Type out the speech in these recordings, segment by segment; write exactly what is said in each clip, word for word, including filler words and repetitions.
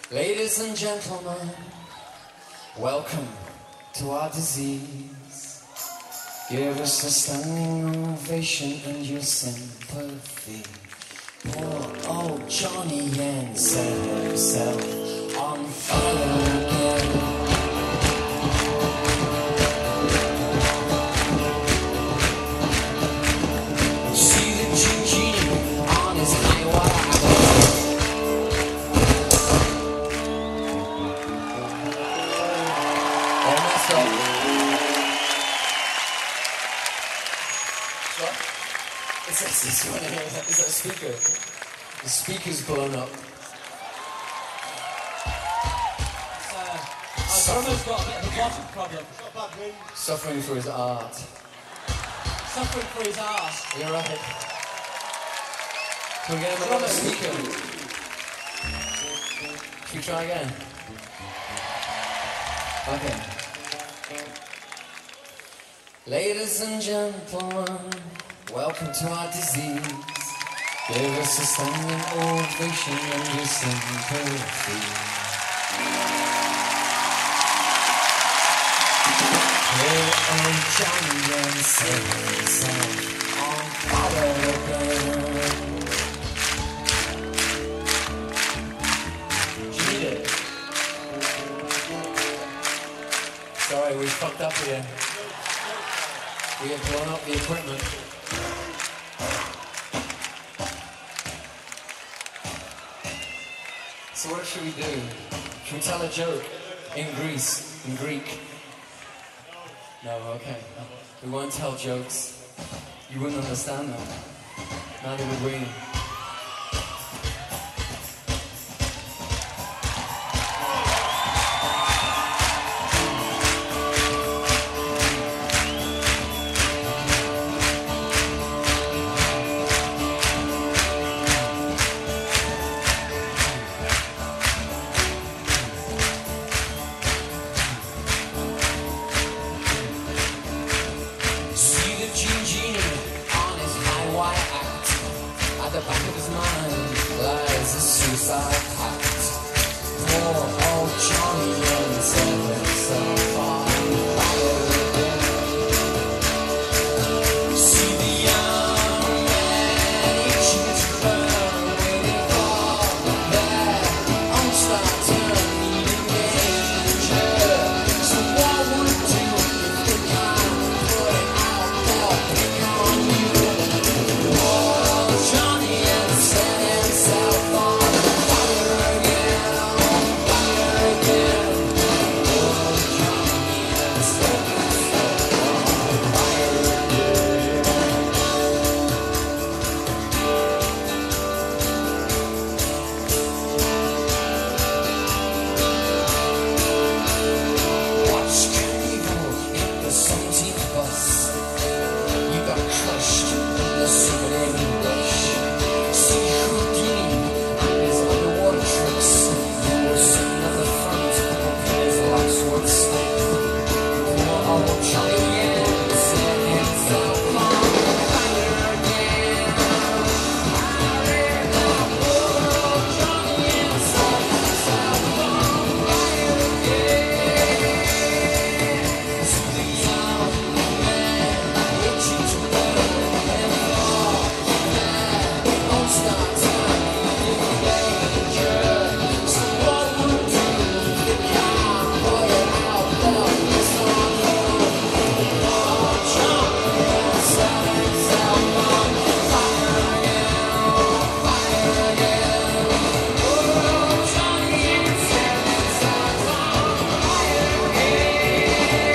Ladies and gentlemen, welcome to our disease. Give us a standing ovation and your sympathy. Poor old Johnny Yen set himself on fire again. See the Genie on his highway. Is that, is, that, is that a speaker? The speaker's blown up. Uh, I've almost got a bit of a bottom problem. Suffering for his art. Suffering for his arse. You're right. Can we get him another speaker? Should we try again? Okay. Ladies and gentlemen, welcome to our disease. Give us a standing ovation and your sympathy. Poor old Johnny and set himself on fire again. Do you need it? Sorry, we fucked up here. We have blown up the equipment. So what should we do? Should we tell a joke in Greece, in Greek? No, okay. We won't tell jokes. You wouldn't understand them. Neither would we. At the back of his mind lies a suicide pact. Poor old Johnny and set himself on fire again. See the young man itching to burn, waiting for their own star turn, needing danger. So what would do if they can't put it out there? Pick on you. Oh, Johnny set himself on fire again, fire again. Oh, Johnny set himself on fire again. Watch Carnival hit the seventeenth bus. You got crushed in the souvenir rush. See Houdini and his underwater tricks. You were sitting at the front, hoping his life's worth staying. Poor old Johnny Yen set himself on fire again. Poor old Johnny Yen set himself on fire again. See the young man itching to burn and fall. Don't start turning in danger. So what would do if you can't put it out there? It's on you. Oh, Johnny set himself on fire again, fire again. Oh, Johnny set himself on fire again.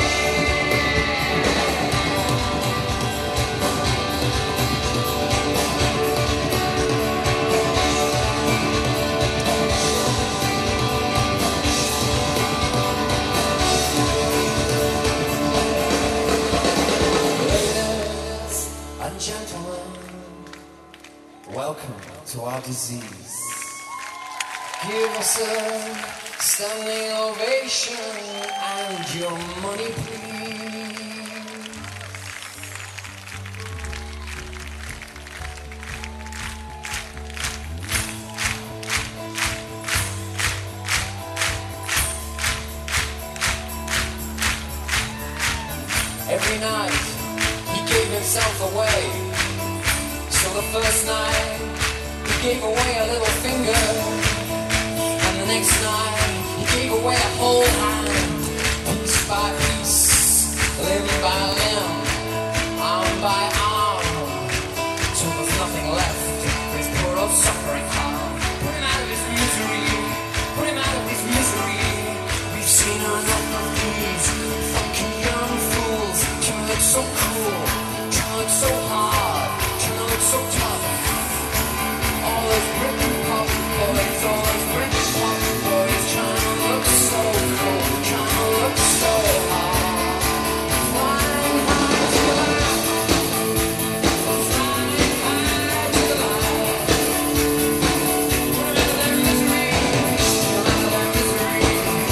Ladies and gentlemen, welcome to our disease. Give us a standing ovation and your money, please. every night he gave himself away. So the first night he gave away a little finger, and the next night he gave away a whole hand. Piece by piece, limb by limb, arm by arm, till there's nothing left for his poor old suffering heart. Put him out of his misery, put him out of his misery. We've seen enough of these fucking young fools. Can look so cool, can look so hard, can look so tough. All those Britain pop boys, all those British pop boys, trying to look so cool, trying to look so hard. Flying high to the light, flying high to the light. Put 'em out of their misery, put 'em out of their misery.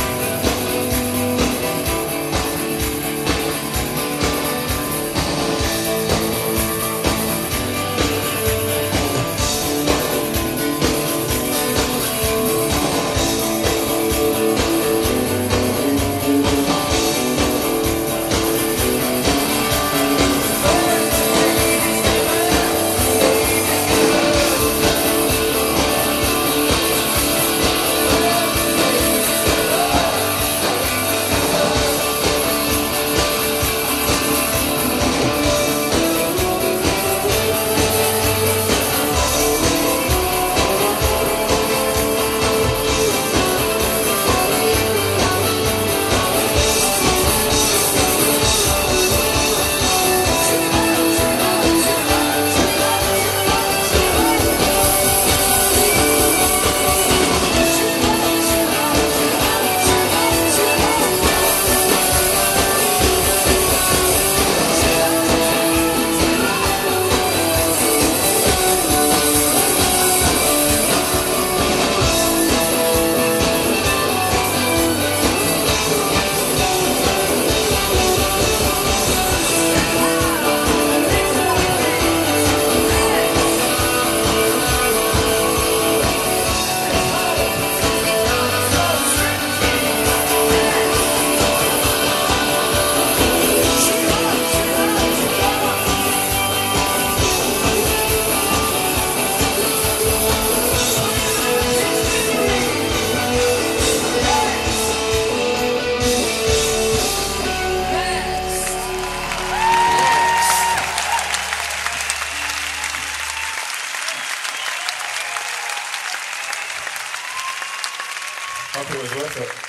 Hope it was worth it.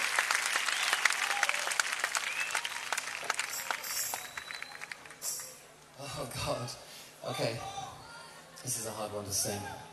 Oh God. Okay. This is a hard one to sing.